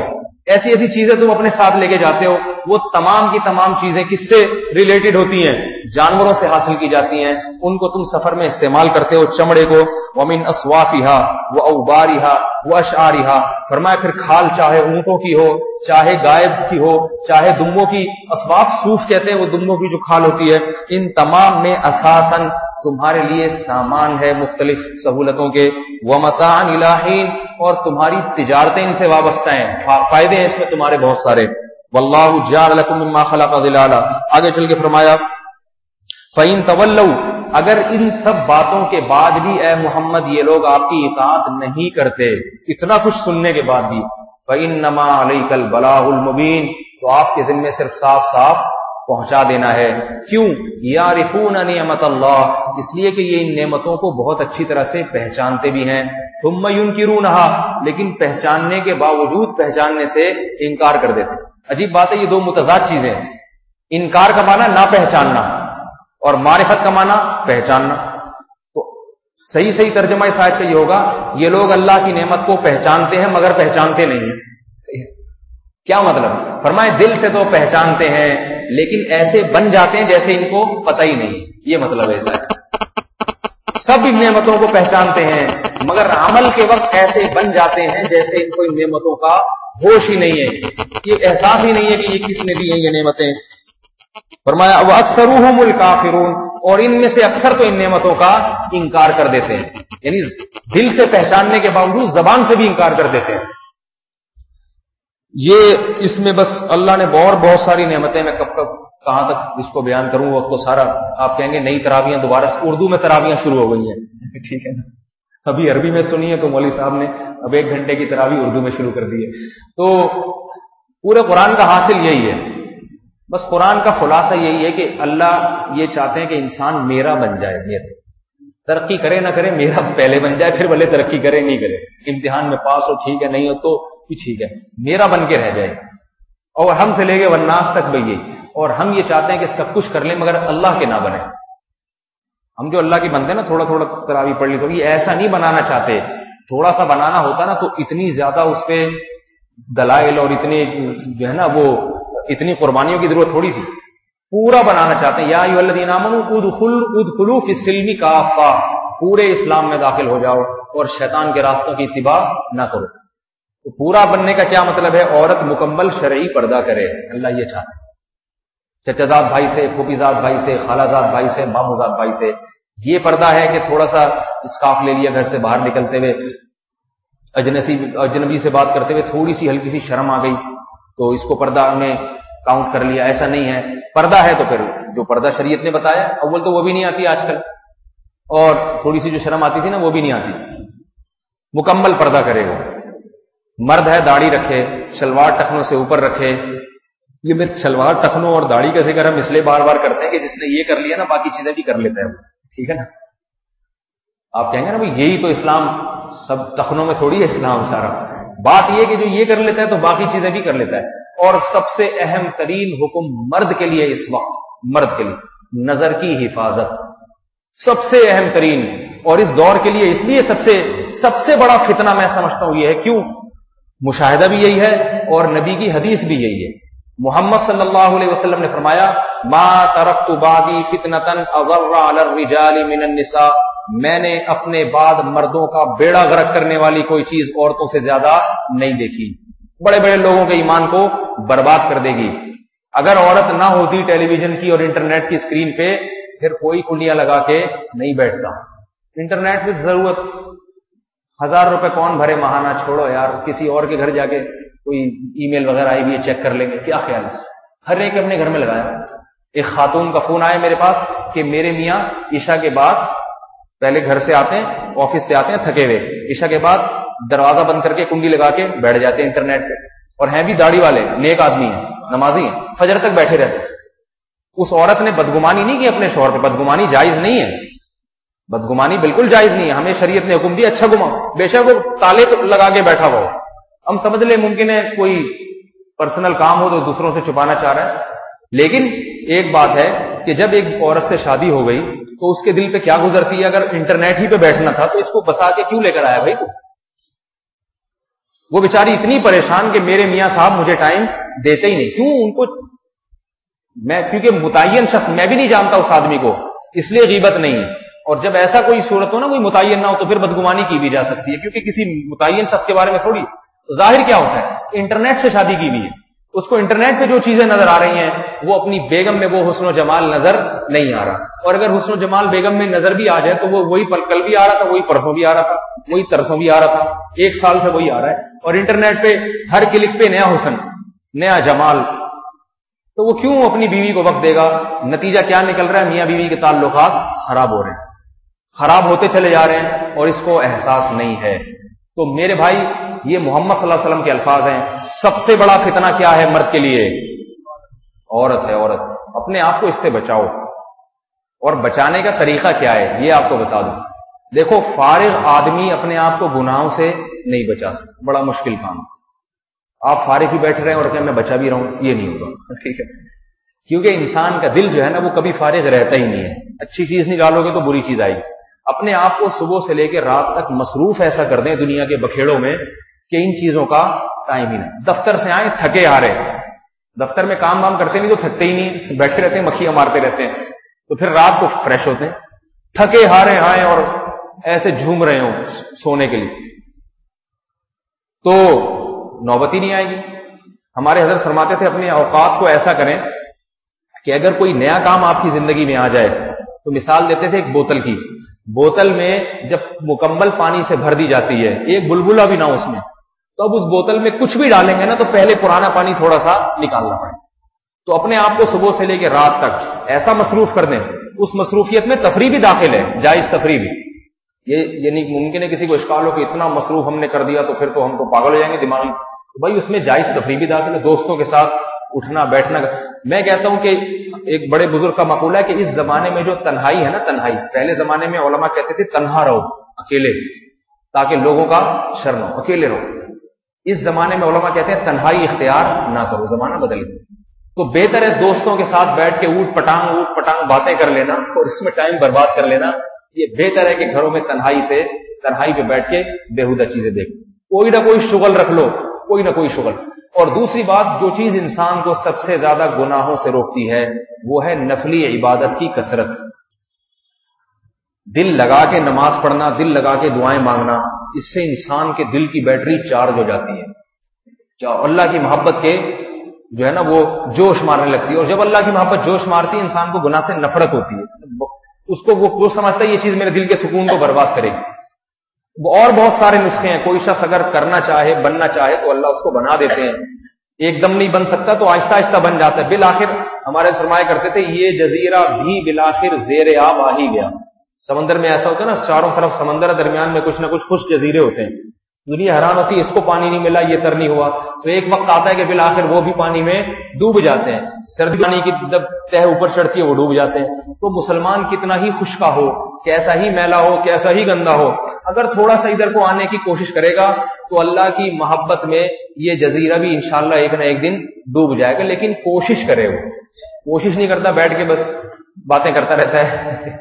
ایسی ایسی چیزیں تم اپنے ساتھ لے کے جاتے ہو، وہ تمام کی تمام چیزیں کس سے ریلیٹڈ ہوتی ہیں؟ جانوروں سے حاصل کی جاتی ہیں، ان کو تم سفر میں استعمال کرتے ہو، چمڑے کو۔ وَمِنْ أَصْوَافِهَا وَأَوْبَارِهَا وَأَشْعَارِهَا، فرمایا پھر کھال چاہے اونٹوں کی ہو، چاہے گائے کی ہو، چاہے دمبوں کی، اسواف صوف کہتے ہیں وہ دمبوں کی جو کھال ہوتی ہے، ان تمام میں اثاثاً تمہارے لیے سامان ہے مختلف سہولتوں کے، وَمَتَاعًا إِلَىٰ حِينٍ، اور تمہاری تجارتیں ان سے وابستہ ہیں، فائدے ہیں اس میں تمہارے بہت سارے۔ وَاللَّهُ جَعَلَ لَكُم مِّمَّا خَلَقَ ظِلَالًا، آگے چل کے فرمایا فَإِن تَوَلَّوْا، اگر ان سب باتوں کے بعد بھی اے محمد یہ لوگ آپ کی اطاعت نہیں کرتے، اتنا کچھ سننے کے بعد بھی، فَإِنَّمَا عَلَيْكَ الْبَلَاغُ الْمُبِينُ، تو آپ کے ذمے صرف صاف صاف پہنچا دینا ہے۔ کیوں؟ یعرفون نعمت اللہ، اس لیے کہ یہ ان نعمتوں کو بہت اچھی طرح سے پہچانتے بھی ہیں، ثم ینکرونہا، لیکن پہچاننے کے باوجود پہچاننے سے انکار کر دیتے۔ عجیب بات ہے، یہ دو متضاد چیزیں ہیں، انکار کا معنی نہ پہچاننا اور معرفت کا معنی پہچاننا۔ تو صحیح صحیح ترجمہ اس آیت کا یہ ہوگا، یہ لوگ اللہ کی نعمت کو پہچانتے ہیں مگر پہچانتے نہیں ہیں۔ کیا مطلب؟ فرمائے دل سے تو پہچانتے ہیں لیکن ایسے بن جاتے ہیں جیسے ان کو پتہ ہی نہیں، یہ مطلب ایسا ہے۔ سب ان نعمتوں کو پہچانتے ہیں مگر عمل کے وقت ایسے بن جاتے ہیں جیسے ان کو ان نعمتوں کا ہوش ہی نہیں ہے، یہ احساس ہی نہیں ہے کہ یہ کس نے دی ہیں یہ نعمتیں۔ فرمایا وَأَكْثَرُهُمُ الْكَافِرُونَ، اور ان میں سے اکثر تو ان نعمتوں کا انکار کر دیتے ہیں، یعنی دل سے پہچاننے کے باوجود زبان سے بھی انکار کر دیتے ہیں۔ یہ اس میں بس اللہ نے اور بہت ساری نعمتیں، میں کب کب کہاں تک اس کو بیان کروں، وقت تو سارا، آپ کہیں گے نئی تراویحاں دوبارہ اردو میں تراویحاں شروع ہو گئی ہیں، ٹھیک ہے نا، ابھی عربی میں سنی ہے تو مولوی صاحب نے اب ایک گھنٹے کی تراویح اردو میں شروع کر دی ہے۔ تو پورے قرآن کا حاصل یہی ہے، بس قرآن کا خلاصہ یہی ہے کہ اللہ یہ چاہتے ہیں کہ انسان میرا بن جائے، میرا ترقی کرے نہ کرے میرا پہلے بن جائے، پھر بھلے ترقی کرے نہیں کرے، امتحان میں پاس ہو ٹھیک ہے، نہیں ہو تو بھی ٹھیک ہے، میرا بن کے رہ جائے۔ اور ہم سے لے کے والناس تک بھئی، اور ہم یہ چاہتے ہیں کہ سب کچھ کر لیں مگر اللہ کے نہ بنے۔ ہم جو اللہ کی بنتے ہیں نا، تھوڑا تھوڑا تراویح پڑھ لی تو یہ ایسا نہیں بنانا چاہتے، تھوڑا سا بنانا ہوتا نا تو اتنی زیادہ اس پہ دلائل اور اتنی جو ہے نا وہ اتنی قربانیوں کی ضرورت تھوڑی تھی، پورا بنانا چاہتے ہیں۔ یا ایھا الذین آمنوا ادخلوا فی السلم کافہ، پورے اسلام میں داخل ہو جاؤ اور شیطان کے راستوں کی اتباع نہ کرو۔ تو پورا بننے کا کیا مطلب ہے؟ عورت مکمل شرعی پردہ کرے، اللہ یہ چاہتا ہے، چچا زاد بھائی سے، پھوپھی زاد بھائی سے، خالہ زاد بھائی سے، ماموں زاد بھائی سے۔ یہ پردہ ہے کہ تھوڑا سا اسکارف لے لیا گھر سے باہر نکلتے ہوئے، اجنبی اجنبی سے بات کرتے ہوئے تھوڑی سی ہلکی سی شرم آ گئی تو اس کو پردہ میں کاؤنٹ کر لیا، ایسا نہیں ہے۔ پردہ ہے تو پھر جو پردہ شریعت نے بتایا، اول تو وہ بھی نہیں آتی آج کل، اور تھوڑی سی جو شرم آتی تھی نا وہ بھی نہیں آتی، مکمل پردہ کرے گا۔ مرد ہے داڑھی رکھے، شلوار ٹخنوں سے اوپر رکھے۔ یہ میں شلوار ٹخنوں اور داڑھی کا ذکر ہم اس لیے بار بار کرتے ہیں کہ جس نے یہ کر لیا نا باقی چیزیں بھی کر لیتا ہے وہ، ٹھیک ہے نا۔ آپ کہیں گے نا بھائی یہی تو اسلام، سب ٹخنوں میں تھوڑی ہے اسلام سارا، بات یہ کہ جو یہ کر لیتا ہے تو باقی چیزیں بھی کر لیتا ہے۔ اور سب سے اہم ترین حکم مرد کے لیے اس وقت، مرد کے لیے نظر کی حفاظت سب سے اہم ترین، اور اس دور کے لیے اس لیے سب سے سب سے بڑا فتنہ میں سمجھتا ہوں یہ ہے، کیوں؟ مشاہدہ بھی یہی ہے اور نبی کی حدیث بھی یہی ہے۔ محمد صلی اللہ علیہ وسلم نے فرمایا ما ترکت بعدی فتنۃ اضر علی الرجال من النساء، میں نے اپنے بعد مردوں کا بیڑا غرق کرنے والی کوئی چیز عورتوں سے زیادہ نہیں دیکھی، بڑے بڑے لوگوں کے ایمان کو برباد کر دے گی۔ اگر عورت نہ ہوتی ٹیلی ویژن کی اور انٹرنیٹ کی اسکرین پہ، پھر کوئی کنڈیاں لگا کے نہیں بیٹھتا۔ انٹرنیٹ کی ضرورت، ہزار روپے کون بھرے ماہانہ، چھوڑو یار، کسی اور کے گھر جا کے کوئی ای میل وغیرہ آئی بھی ہے چیک کر لیں گے، کیا خیال ہے؟ ہر ایک اپنے گھر میں لگایا۔ ایک خاتون کا فون آیا میرے پاس کہ میرے میاں عشاء کے بعد، پہلے گھر سے آتے ہیں، آفس سے آتے ہیں تھکے ہوئے، عشاء کے بعد دروازہ بند کر کے کنڈی لگا کے بیٹھ جاتے ہیں انٹرنیٹ پہ، اور ہیں بھی داڑھی والے، نیک آدمی ہیں، نمازی ہیں، فجر تک بیٹھے رہتے ہیں۔ اس عورت نے بدگمانی نہیں کی اپنے شوہر پہ، بدگمانی جائز نہیں ہے، بدگمانی بالکل جائز نہیں ہے، ہمیں شریعت نے حکم دیا اچھا گماؤ، بے شک وہ تالے لگا کے بیٹھا ہوا ہو، ہم سمجھ لیں ممکن ہے کوئی پرسنل کام ہو تو دوسروں سے چھپانا چاہ رہا ہے، لیکن ایک بات ہے کہ جب ایک عورت سے شادی ہو گئی تو اس کے دل پہ کیا گزرتی ہے؟ اگر انٹرنیٹ ہی پہ بیٹھنا تھا تو اس کو بسا کے کیوں لے کر آیا بھائی تو؟ وہ بیچاری اتنی پریشان کہ میرے میاں صاحب مجھے ٹائم دیتے ہی نہیں. کیوں؟ ان کو میں کیونکہ متعین شخص میں بھی نہیں جانتا اس آدمی کو, اس لیے غیبت نہیں ہے. اور جب ایسا کوئی صورت ہو نا, کوئی متعین نہ ہو, تو پھر بدگمانی کی بھی جا سکتی ہے, کیونکہ کسی متعین شخص کے بارے میں تھوڑی. ظاہر کیا ہوتا ہے, انٹرنیٹ سے شادی کی ہوئی ہے, اس کو انٹرنیٹ پہ جو چیزیں نظر آ رہی ہیں وہ اپنی بیگم میں وہ حسن و جمال نظر نہیں آ رہا. اور اگر حسن و جمال بیگم میں نظر بھی آ جائے تو وہ وہی کل بھی آ رہا تھا, وہی پرسوں بھی آ رہا تھا, وہی ترسوں بھی آ رہا تھا, ایک سال سے وہی آ رہا ہے. اور انٹرنیٹ پہ ہر کلک پہ نیا حسن, نیا جمال, تو وہ کیوں اپنی بیوی کو وقت دے گا؟ نتیجہ کیا نکل رہا ہے؟ میاں بیوی کے تعلقات خراب ہو رہے ہیں, خراب ہوتے چلے جا رہے ہیں, اور اس کو احساس نہیں ہے. تو میرے بھائی, یہ محمد صلی اللہ علیہ وسلم کے الفاظ ہیں. سب سے بڑا فتنہ کیا ہے مرد کے لیے؟ عورت ہے. عورت, اپنے آپ کو اس سے بچاؤ. اور بچانے کا طریقہ کیا ہے یہ آپ کو بتا دوں. دیکھو, فارغ آدمی اپنے آپ کو گناہوں سے نہیں بچا سکتا, بڑا مشکل کام. آپ فارغ ہی بیٹھ رہے ہیں اور کہ میں بچا بھی رہا ہوں, یہ نہیں ہوگا, ٹھیک ہے؟ کیونکہ انسان کا دل جو ہے نا وہ کبھی فارغ رہتا ہی نہیں ہے. اچھی چیز نکالو گے تو بری چیز آئے گی. اپنے آپ کو صبح سے لے کے رات تک مصروف ایسا کر دیں دنیا کے بکھیڑوں میں کہ ان چیزوں کا ٹائم ہی نہیں. دفتر سے آئیں تھکے آ رہے, دفتر میں کام وام کرتے نہیں تو تھکتے ہی نہیں, بیٹھے رہتے ہیں, مکھیاں مارتے رہتے ہیں, تو پھر رات کو فریش ہوتے ہیں. تھکے ہارے آئیں اور ایسے جھوم رہے ہوں سونے کے لیے, تو نوبت ہی نہیں آئے گی. ہمارے حضرت فرماتے تھے اپنے اوقات کو ایسا کریں کہ اگر کوئی نیا کام آپ کی زندگی میں آ جائے تو مثال دیتے تھے ایک بوتل کی. بوتل میں جب مکمل پانی سے بھر دی جاتی ہے, ایک بلبلا بھی نہ اس میں, تو اب اس بوتل میں کچھ بھی ڈالیں گے نا تو پہلے پرانا پانی تھوڑا سا نکالنا پڑے. تو اپنے آپ کو صبح سے لے کے رات تک ایسا مصروف کر دیں. اس مصروفیت میں تفریح بھی داخل ہے, جائز تفریح بھی. یہ یعنی ممکن ہے کسی کو اشکال ہو کہ اتنا مصروف ہم نے کر دیا تو پھر تو ہم تو پاگل ہو جائیں گے دماغی. بھائی اس میں جائز تفریح بھی داخل ہے, دوستوں کے ساتھ اٹھنا بیٹھنا. میں کہتا ہوں کہ ایک بڑے بزرگ کا مقولہ ہے کہ اس زمانے میں جو تنہائی ہے نا, تنہائی, پہلے زمانے میں علماء کہتے تھے تنہا رہو, اکیلے, تاکہ لوگوں کا شر نہ ہو, اکیلے رہو. اس زمانے میں علماء کہتے ہیں تنہائی اختیار نہ کرو, زمانہ بدل گیا. تو بہتر ہے دوستوں کے ساتھ بیٹھ کے اوٹ پٹانگ اوٹ پٹانگ باتیں کر لینا اور اس میں ٹائم برباد کر لینا. یہ بہتر ہے کہ گھروں میں تنہائی سے تنہائی پہ بیٹھ کے بےہودہ چیزیں دیکھو. کوئی نہ کوئی شغل رکھ لو, کوئی نہ کوئی شغل. اور دوسری بات, جو چیز انسان کو سب سے زیادہ گناہوں سے روکتی ہے وہ ہے نفلی عبادت کی کثرت. دل لگا کے نماز پڑھنا, دل لگا کے دعائیں مانگنا, اس سے انسان کے دل کی بیٹری چارج ہو جاتی ہے. اللہ کی محبت کے جو ہے نا وہ جوش مارنے لگتی ہے. اور جب اللہ کی محبت جوش مارتی ہے انسان کو گناہ سے نفرت ہوتی ہے. اس کو وہ سمجھتا ہے یہ چیز میرے دل کے سکون کو برباد کرے گی. اور بہت سارے نسخے ہیں, کوئی شخص اگر کرنا چاہے بننا چاہے تو اللہ اس کو بنا دیتے ہیں. ایک دم نہیں بن سکتا تو آہستہ آہستہ بن جاتا ہے. بالآخر ہمارے فرمایا کرتے تھے یہ جزیرہ بھی بالآخر زیر آب آ ہی گیا. سمندر میں ایسا ہوتا ہے نا, چاروں طرف سمندر, درمیان میں کچھ نہ کچھ خشک جزیرے ہوتے ہیں. دنیا حیران ہوتی ہے اس کو پانی نہیں ملا, یہ تر نہیں ہوا, تو ایک وقت آتا ہے کہ بالآخر وہ بھی پانی میں ڈوب جاتے ہیں. سردی پانی کی جب تہ اوپر چڑھتی ہے وہ ڈوب جاتے ہیں. تو مسلمان کتنا ہی خشکا ہو, کیسا ہی میلا ہو, کیسا ہی گندا ہو, اگر تھوڑا سا ادھر کو آنے کی کوشش کرے گا تو اللہ کی محبت میں یہ جزیرہ بھی انشاءاللہ ایک نہ ایک دن ڈوب جائے گا. لیکن کوشش کرے, وہ کوشش نہیں کرتا, بیٹھ کے بس باتیں کرتا رہتا ہے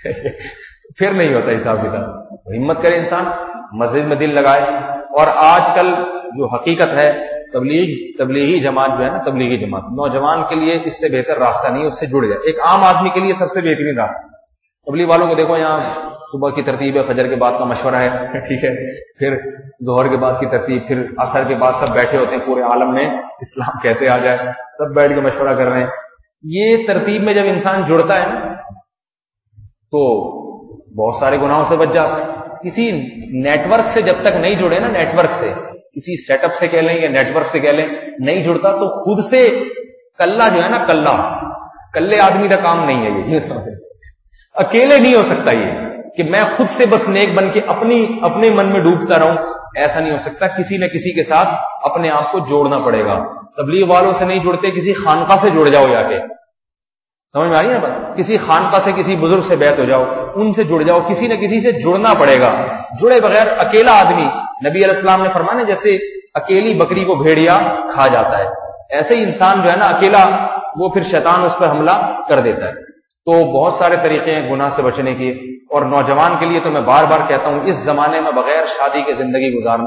پھر نہیں ہوتا حساب کتاب. ہمت کرے انسان, مسجد میں دل لگائے. اور آج کل جو حقیقت ہے, تبلیغ تبلیغی جماعت جو ہے نا, تبلیغی جماعت نوجوان کے لیے اس سے بہتر راستہ نہیں, اس سے جڑ جائے. ایک عام آدمی کے لیے سب سے بہترین راستہ. تبلیغ والوں کو دیکھو, یہاں صبح کی ترتیب ہے, فجر کے بعد کا مشورہ ہے, ٹھیک ہے, پھر ظہر کے بعد کی ترتیب, پھر عصر کے بعد سب بیٹھے ہوتے ہیں پورے عالم میں اسلام کیسے آ جائے, سب بیٹھ کے مشورہ کر رہے ہیں. یہ ترتیب میں جب انسان جڑتا ہے نا تو بہت سارے گناہوں سے بچ جاتا ہے. کسی نیٹ ورک سے جب تک نہیں جڑے نا, نیٹ ورک سے, کسی سیٹ اپ سے کہہ لیں یا نیٹ ورک سے کہہ لیں, نہیں جڑتا تو خود سے کلہ جو ہے نا, کلہ کلے آدمی کا کام نہیں ہے یہ. یہ سمجھے, اکیلے نہیں ہو سکتا یہ کہ میں خود سے بس نیک بن کے اپنی اپنے من میں ڈوبتا رہوں, ایسا نہیں ہو سکتا. کسی نہ کسی کے ساتھ اپنے آپ کو جوڑنا پڑے گا. تبلیغ والوں سے نہیں جڑتے, کسی خانقاہ سے جڑ جاؤ جا کے. سمجھ میں آ رہی ہے نا بات؟ کسی خانقاہ سے, کسی بزرگ سے بیعت ہو جاؤ, ان سے جڑ جاؤ. کسی نہ کسی سے جڑنا پڑے گا. جڑے بغیر اکیلا آدمی, نبی علیہ السلام نے فرمایا جیسے اکیلی بکری کو بھیڑیا کھا جاتا ہے, ایسے ہی انسان جو ہے نا اکیلا, وہ پھر شیطان اس پر حملہ کر دیتا ہے. تو بہت سارے طریقے ہیں گناہ سے بچنے کے. اور نوجوان کے لیے تو میں بار بار کہتا ہوں, اس زمانے میں بغیر شادی کے زندگی گزارنا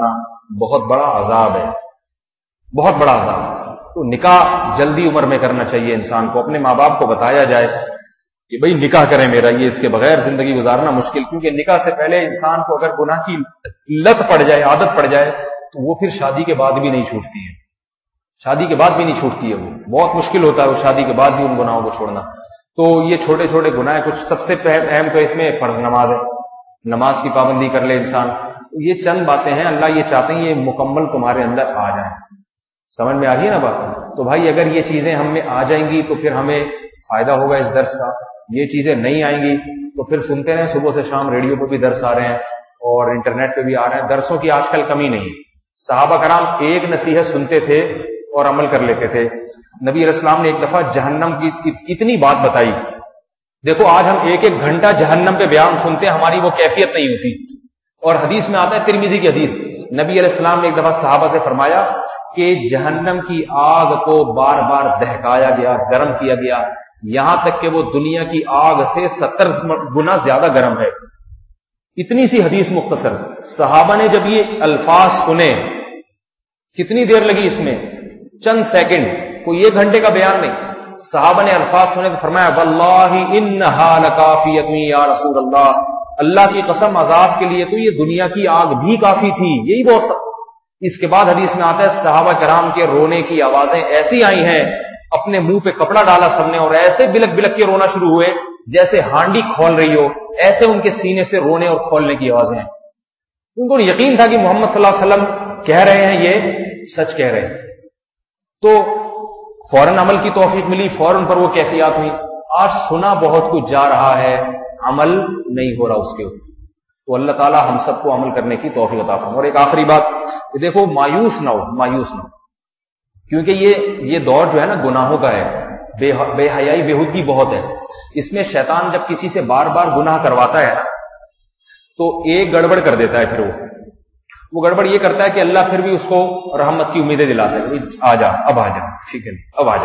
بہت بڑا عذاب ہے، بہت بڑا عذاب۔ تو نکاح جلدی عمر میں کرنا چاہیے انسان کو، اپنے ماں باپ کو بتایا جائے کہ بھئی نکاح کریں میرا، یہ اس کے بغیر زندگی گزارنا مشکل، کیونکہ نکاح سے پہلے انسان کو اگر گناہ کی لت پڑ جائے، عادت پڑ جائے، تو وہ پھر شادی کے بعد بھی نہیں چھوٹتی ہے، شادی کے بعد بھی نہیں چھوٹتی ہے، وہ بہت مشکل ہوتا ہے وہ شادی کے بعد بھی ان گناہوں کو چھوڑنا۔ تو یہ چھوٹے چھوٹے گناہ کچھ، سب سے اہم تو اس میں فرض نماز ہے، نماز کی پابندی کر لے انسان۔ یہ چند باتیں ہیں، اللہ یہ چاہتے ہیں یہ مکمل تمہارے اندر آ جائیں۔ سمجھ میں آ رہی ہے نا بات؟ تو بھائی اگر یہ چیزیں ہم میں آ جائیں گی تو پھر ہمیں فائدہ ہوگا اس درس کا، یہ چیزیں نہیں آئیں گی تو پھر سنتے رہیں، صبح سے شام ریڈیو پہ بھی درس آ رہے ہیں اور انٹرنیٹ پہ بھی آ رہے ہیں، درسوں کی آج کل کمی نہیں۔ صحابہ کرام ایک نصیحت سنتے تھے اور عمل کر لیتے تھے۔ نبی علیہ السلام نے ایک دفعہ جہنم کی اتنی بات بتائی، دیکھو آج ہم ایک ایک گھنٹہ جہنم پہ بیان سنتے ہیں، ہماری وہ کیفیت نہیں ہوتی۔ اور حدیث میں آتا ہے، ترمذی کی حدیث، نبی علیہ السلام نے ایک دفعہ صحابہ سے فرمایا کہ جہنم کی آگ کو بار بار دہکایا گیا، گرم کیا گیا، یہاں تک کہ وہ دنیا کی آگ سے ستر گنا زیادہ گرم ہے۔ اتنی سی حدیث مختصر، صحابہ نے جب یہ الفاظ سنے، کتنی دیر لگی اس میں؟ چند سیکنڈ، کوئی ایک گھنٹے کا بیان نہیں۔ صحابہ نے الفاظ سنے تو فرمایا واللہ انہا لکافیتنی یا رسول اللہ، اللہ کی قسم عذاب کے لیے تو یہ دنیا کی آگ بھی کافی تھی، یہی بہت سب۔ اس کے بعد حدیث میں آتا ہے صحابہ کرام کے رونے کی آوازیں ایسی آئی ہیں، اپنے منہ پہ کپڑا ڈالا سب نے اور ایسے بلک بلک کے رونا شروع ہوئے جیسے ہانڈی کھول رہی ہو، ایسے ان کے سینے سے رونے اور کھولنے کی آوازیں ہیں۔ ان کو یقین تھا کہ محمد صلی اللہ علیہ وسلم کہہ رہے ہیں یہ سچ کہہ رہے ہیں، تو فوراً عمل کی توفیق ملی، فوراً پر وہ کیفیات ہوئی۔ آج سنا بہت کچھ جا رہا ہے، عمل نہیں ہو رہا اس کے اوپر، تو اللہ تعالیٰ ہم سب کو عمل کرنے کی توفیق عطا فرمائے۔ اور ایک آخری بات، دیکھو مایوس نہ ہو، مایوس نہ ہو، کیونکہ یہ یہ دور جو ہے نا گناہوں کا ہے، بے بے حیائی بےہودگی بہت ہے۔ اس میں شیطان جب کسی سے بار بار گناہ کرواتا ہے نا تو ایک گڑبڑ کر دیتا ہے، پھر وہ وہ گڑبڑ یہ کرتا ہے کہ اللہ پھر بھی اس کو رحمت کی امیدیں دلاتا ہے، آ جا اب آ جا، ٹھیک ہے اب آ جا،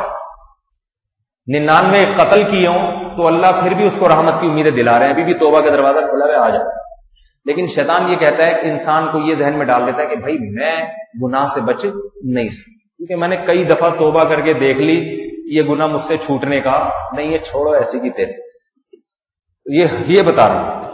ننانوے قتل کیے ہوں تو اللہ پھر بھی اس کو رحمت کی امیدیں دلا رہے ہیں، ابھی بھی توبہ کا دروازہ کھلا ہے، آ جا۔ لیکن شیطان یہ کہتا ہے کہ انسان کو یہ ذہن میں ڈال دیتا ہے کہ بھائی میں گناہ سے بچ نہیں سکتا، کیونکہ میں نے کئی دفعہ توبہ کر کے دیکھ لی، یہ گناہ مجھ سے چھوٹنے کا نہیں ہے، چھوڑو ایسی کی تیسی، یہ یہ بتا رہا ہوں،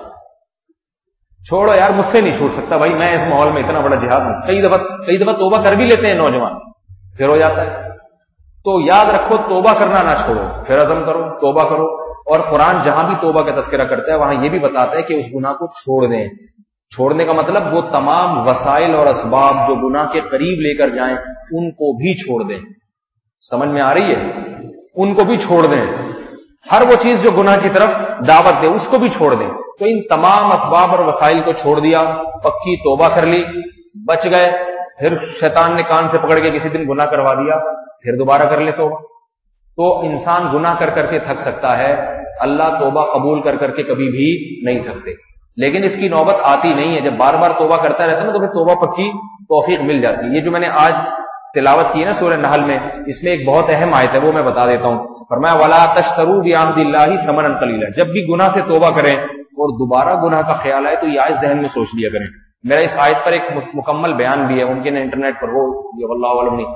چھوڑو یار مجھ سے نہیں چھوٹ سکتا بھائی، میں اس ماحول میں اتنا بڑا جہاد ہوں۔ کئی دفعہ کئی دفعہ توبہ کر بھی لیتے ہیں نوجوان، پھر ہو جاتا ہے۔ تو یاد رکھو توبہ کرنا نہ چھوڑو، پھر عزم کرو، توبہ کرو۔ اور قرآن جہاں بھی توبہ کا تذکرہ کرتا ہے وہاں یہ بھی بتاتا ہے کہ اس گناہ کو چھوڑ دیں۔ چھوڑنے کا مطلب وہ تمام وسائل اور اسباب جو گناہ کے قریب لے کر جائیں ان کو بھی چھوڑ دیں۔ سمجھ میں آ رہی ہے؟ ان کو بھی چھوڑ دیں، ہر وہ چیز جو گناہ کی طرف دعوت دے اس کو بھی چھوڑ دیں۔ تو ان تمام اسباب اور وسائل کو چھوڑ دیا، پکی توبہ کر لی، بچ گئے، پھر شیطان نے کان سے پکڑ کے کسی دن گناہ کروا دیا، پھر دوبارہ کر لے توبہ۔ تو انسان گناہ کر کر کے تھک سکتا ہے، اللہ توبہ قبول کر کر کے کبھی بھی نہیں تھکتے، لیکن اس کی نوبت آتی نہیں ہے۔ جب بار بار توبہ کرتا رہتا ہے نا تو پھر توبہ پکی توفیق مل جاتی ہے۔ یہ جو میں نے آج تلاوت کی ہے نا سورہ نحل میں، اس میں ایک بہت اہم آیت ہے، وہ میں بتا دیتا ہوں۔ فرمایا وَلَا تَشْتَرُوا بِعَهْدِ اللَّهِ ثَمَنًا قَلِيلًا، جب بھی گناہ سے توبہ کریں اور دوبارہ گناہ کا خیال آئے تو یہ آیت ذہن میں سوچ لیا کریں۔ میرا اس آیت پر ایک مکمل بیان بھی ہے، ممکن ہے انٹرنیٹ پر ہو، یہ واللہ اعلم نہیں،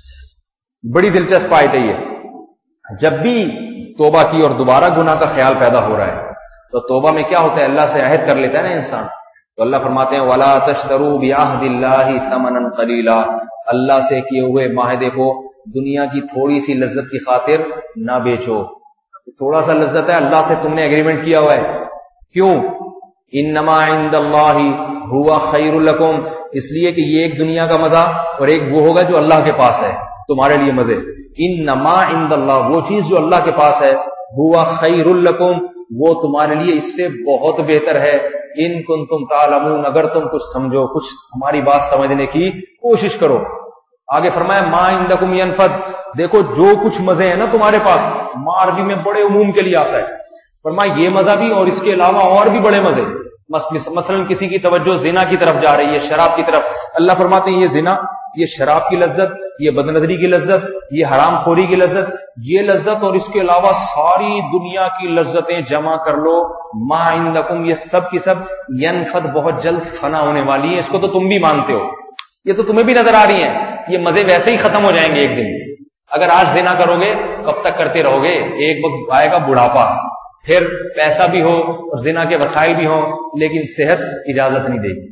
بڑی دلچسپ آیت ہے یہ۔ جب بھی توبہ کی اور دوبارہ گناہ کا خیال پیدا ہو رہا ہے تو توبہ میں کیا ہوتا ہے، اللہ سے عہد کر لیتا ہے نا انسان، تو اللہ فرماتے ہیں وَلَا تَشْتَرُوا بِعَهْدِ اللَّهِ ثَمَنًا قَلِيلًا، اللہ سے کیے ہوئے معاہدے کو دنیا کی تھوڑی سی لذت کی خاطر نہ بیچو۔ تھوڑا سا لذت ہے، اللہ سے تم نے ایگریمنٹ کیا ہوا ہے، کیوں؟ انما عند اللہ ہوا خیر لکم، اس لیے کہ یہ ایک دنیا کا مزہ اور ایک وہ ہوگا جو اللہ کے پاس ہے تمہارے لیے مزے۔ انما عند اللہ، وہ چیز جو اللہ کے پاس ہے، ہوا خیر لکم، وہ تمہارے لیے اس سے بہت بہتر ہے۔ ان کنتم تعلمون، اگر تم کچھ سمجھو، کچھ ہماری بات سمجھنے کی کوشش کرو۔ آگے فرمایا ما عندکم ینفد، دیکھو جو کچھ مزے ہیں نا تمہارے پاس، ما عربی میں بڑے عموم کے لیے آتا ہے، فرمایا یہ مزہ بھی اور اس کے علاوہ اور بھی بڑے مزے۔ مثلا کسی کی توجہ زنا کی طرف جا رہی ہے، شراب کی طرف، اللہ فرماتے ہیں یہ زنا، یہ شراب کی لذت، یہ بدنظری کی لذت، یہ حرام خوری کی لذت، یہ لذت اور اس کے علاوہ ساری دنیا کی لذتیں جمع کر لو، ما عندکم، یہ سب کی سب ینفد، بہت جلد فنا ہونے والی ہیں، اس کو تو تم بھی مانتے ہو۔ یہ تو تمہیں بھی نظر آ رہی ہیں، یہ مزے ویسے ہی ختم ہو جائیں گے ایک دن. اگر آج زنا کرو گے کب تک کرتے رہو گے؟ ایک وقت آئے گا بڑھاپا، پھر پیسہ بھی ہو اور زنا کے وسائل بھی ہوں لیکن صحت اجازت نہیں دے گی.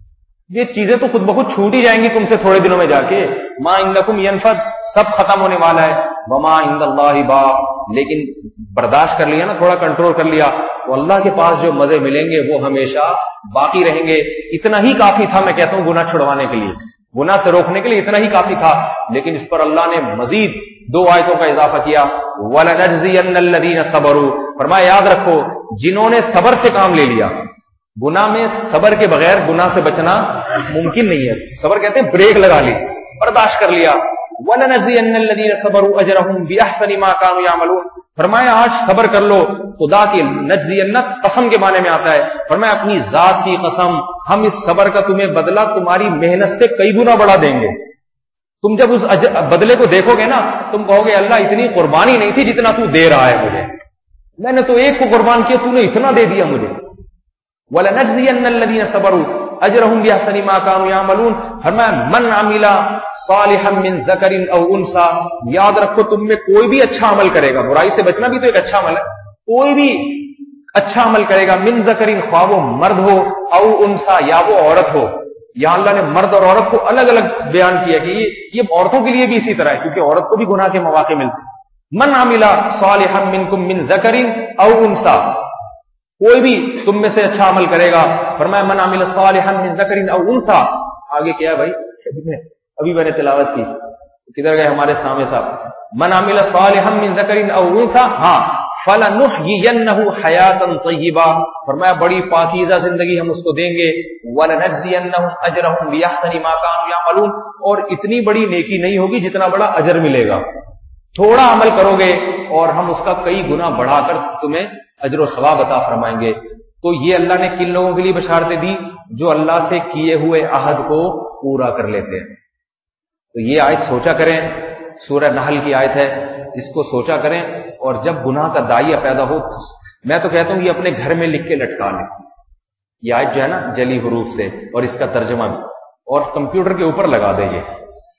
یہ چیزیں تو خود بخود چھوٹ ہی جائیں گی تم سے تھوڑے دنوں میں جا کے. ما عندکم ینفد، سب ختم ہونے والا ہے. وما عند اللہ باق، لیکن برداشت کر لیا نا، تھوڑا کنٹرول کر لیا تو اللہ کے پاس جو مزے ملیں گے وہ ہمیشہ باقی رہیں گے. اتنا ہی کافی تھا، میں کہتا ہوں گناہ چھڑوانے کے لیے، گناہ سے روکنے کے لیے اتنا ہی کافی تھا، لیکن اس پر اللہ نے مزید دو آیتوں کا اضافہ کیا. وَلَنَجْزِيَنَّ الَّذِينَ صَبَرُوا، فرمایا یاد رکھو جنہوں نے صبر سے کام لے لیا. گناہ میں صبر کے بغیر گناہ سے بچنا ممکن نہیں ہے. صبر کہتے ہیں بریک لگا لی، برداشت کر لیا. وَلَنَجْزِيَنَّ الَّذِينَ صَبَرُوا أَجْرَهُمْ بِأَحْسَنِ مَا كَانُوا يَعْمَلُونَ، فرمایا آج صبر کر لو. خدا کی نجزینت قسم کے معنی میں آتا ہے. فرمایا اپنی ذات کی قسم، ہم اس صبر کا تمہیں بدلہ تمہاری محنت سے کئی گنا بڑھا دیں گے. تم جب اس بدلے کو دیکھو گے نا تم کہو گے اللہ اتنی قربانی نہیں تھی جتنا تو دے رہا ہے مجھے، میں نے تو ایک کو قربان کیا، تو نے اتنا دے دیا مجھے. وَلَنَجْزِيَنَّ الَّذِينَ صَبَرُوا أَجْرَهُمْ بِأَحْسَنِ مَا كَانُوا يَعْمَلُونَ، فرمایا من عمل صالحا من ذکر او انثى، یاد رکھو تم میں کوئی بھی اچھا عمل کرے گا، برائی سے بچنا بھی تو ایک اچھا عمل ہے، کوئی بھی اچھا عمل کرے گا، من ذکر، خواہ وہ مرد ہو، او انثى یا وہ عورت ہو. یہاں اللہ نے مرد اور عورت کو الگ الگ بیان کیا کہ یہ یہ عورتوں کے لیے بھی اسی طرح ہے کیونکہ عورت کو بھی گناہ کے مواقع ملتے ہیں. من عمل صالحا منکم من ذکر او انثى، کوئی بھی تم میں سے اچھا عمل کرے گا. فرمایا من عمل صالحا من ذکر او انثى، آگے کیا ہے بھائی؟ ابھی میں نے تلاوت کی، کدھر گئے ہمارے سامنے صاحب؟ من عمل صالحا من ذکر او انثى، ہاں فَلَنُحْيِيَنَّهُ حَيَاةً طَيِّبَةً، فرمایا بڑی پاکیزہ زندگی ہم اس کو دیں گے. وَلَنَجْزِيَنَّهُمْ أَجْرَهُمْ بِأَحْسَنِ مَا كَانُوا يَعْمَلُونَ، اور اتنی بڑی نیکی نہیں ہوگی جتنا بڑا اجر ملے گا. تھوڑا عمل کرو گے اور ہم اس کا کئی گنا بڑھا کر تمہیں اجر و ثواب عطا فرمائیں گے. تو یہ اللہ نے کن لوگوں کے لیے بشارتیں دی؟ جو اللہ سے کیے ہوئے عہد کو پورا کر لیتے ہیں. تو یہ آیت سوچا کریں، سورہ نحل کی آیت ہے، اس کو سوچا کریں. اور جب گناہ کا داعیہ پیدا ہو تو میں تو کہتا ہوں یہ اپنے گھر میں لکھ کے لٹکا لیں. یہ آیت جو ہے نا جلی حروف سے، اور اس کا ترجمہ بھی، اور کمپیوٹر کے اوپر لگا دیں. یہ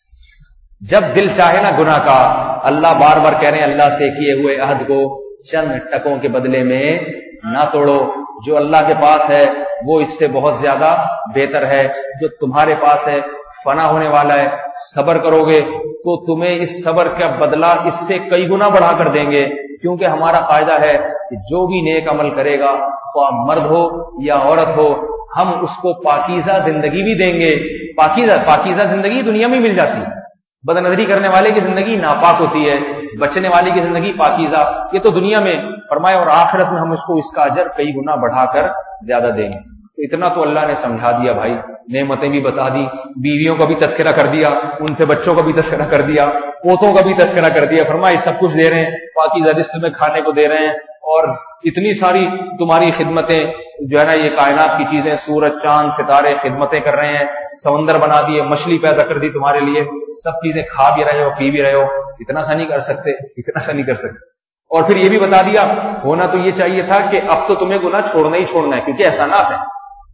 جب دل چاہے نا گناہ کا، اللہ بار بار کہہ رہے ہیں اللہ سے کیے ہوئے عہد کو چند ٹکوں کے بدلے میں نہ توڑو. جو اللہ کے پاس ہے وہ اس سے بہت زیادہ بہتر ہے، جو تمہارے پاس ہے فنا ہونے والا ہے. صبر کرو گے تو تمہیں اس صبر کا بدلہ اس سے کئی گنا بڑھا کر دیں گے، کیونکہ ہمارا قاعدہ ہے کہ جو بھی نیک عمل کرے گا خواہ مرد ہو یا عورت ہو، ہم اس کو پاکیزہ زندگی بھی دیں گے. پاکیزہ پاکیزہ زندگی دنیا میں مل جاتی ہے. بد نظری کرنے والے کی زندگی ناپاک ہوتی ہے، بچنے والی کی زندگی پاکیزہ، یہ تو دنیا میں. فرمایا اور آخرت میں ہم اس کو اس کا اجر کئی گنا بڑھا کر زیادہ دیں گے. تو اتنا تو اللہ نے سمجھا دیا بھائی، نعمتیں بھی بتا دی، بیویوں کا بھی تذکرہ کر دیا، ان سے بچوں کا بھی تذکرہ کر دیا، پوتوں کا بھی تذکرہ کر دیا. فرمایا سب کچھ دے رہے ہیں، پاکیزہ رزق میں کھانے کو دے رہے ہیں، اور اتنی ساری تمہاری خدمتیں جو ہے نا، یہ کائنات کی چیزیں، سورج چاند ستارے خدمتیں کر رہے ہیں، سمندر بنا دیے، مچھلی پیدا کر دی تمہارے لیے، سب چیزیں کھا بھی رہے ہو پی بھی رہے ہو. اتنا سا نہیں کر سکتے، اتنا سا نہیں کر سکتے. اور پھر یہ بھی بتا دیا ہونا تو یہ چاہیے تھا کہ اب تو تمہیں گناہ چھوڑنا ہی چھوڑنا ہے کیونکہ احسانات ہیں،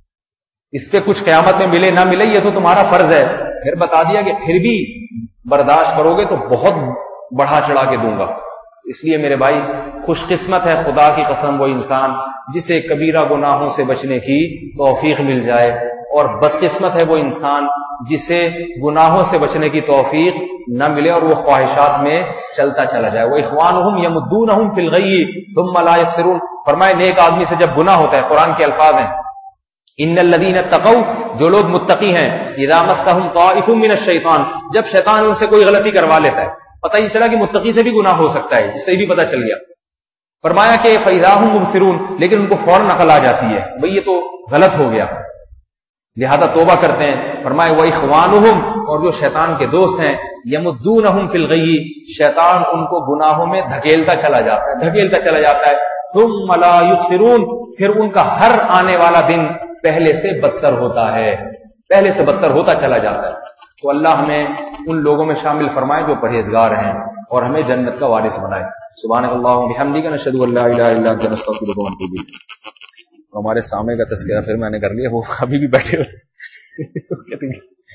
اس پہ کچھ قیامت میں ملے نہ ملے یہ تو تمہارا فرض ہے. پھر بتا دیا کہ پھر بھی برداشت کرو گے تو بہت بڑھا چڑھا کے دوں گا. اس لیے میرے بھائی خوش قسمت ہے خدا کی قسم وہ انسان جسے کبیرہ گناہوں سے بچنے کی توفیق مل جائے، اور بدقسمت ہے وہ انسان جسے گناہوں سے بچنے کی توفیق نہ ملے اور وہ خواہشات میں چلتا چلا جائے. وَإِخْوَانُهُمْ يَمُدُّونَهُمْ فِي الْغَيِّ ثُمَّ لَا يَقْصِرُونَ. فرمائے نیک آدمی سے جب گناہ ہوتا ہے، قرآن کے الفاظ ہیں ان الذین اتقوا، جو لوگ متقی ہیں، اذا مسهم طائف من الشیطان، جب شیطان ان سے کوئی غلطی کروا لیتا ہے، پتہ ہی چلا کہ متقی سے بھی گناہ ہو سکتا ہے، اس سے بھی پتہ چل گیا. فرمایا کہ فاذا هم مبصرون، لیکن ان کو فوراً عقل آ جاتی ہے بھئی یہ تو غلط ہو گیا، لہذا توبہ کرتے ہیں. فرمایا وَإِخْوَانُهُمْ، اور جو شیطان کے دوست ہیں، يَمُدُّونَهُمْ فِي الْغَيِّ، شیطان ان کو گناہوں میں دھکیلتا چلا جاتا ہے دھکیلتا چلا جاتا ہے. ثُمَّ لَا يُقْصِرُونَ، پھر ان کا ہر آنے والا دن پہلے سے بدتر ہوتا ہے، پہلے سے بدتر ہوتا چلا جاتا ہے. تو اللہ ہمیں ان لوگوں میں شامل فرمائے جو پرہیزگار ہیں اور ہمیں جنت کا وارث بنائے. سبحانک اللہم و بحمدک، نشہد ان لا الہ الا انت، نستغفرک ونتوب الیک. ہمارے سامنے کا تذکرہ پھر میں نے کر لیا، وہ ابھی بھی بیٹھے ہوئے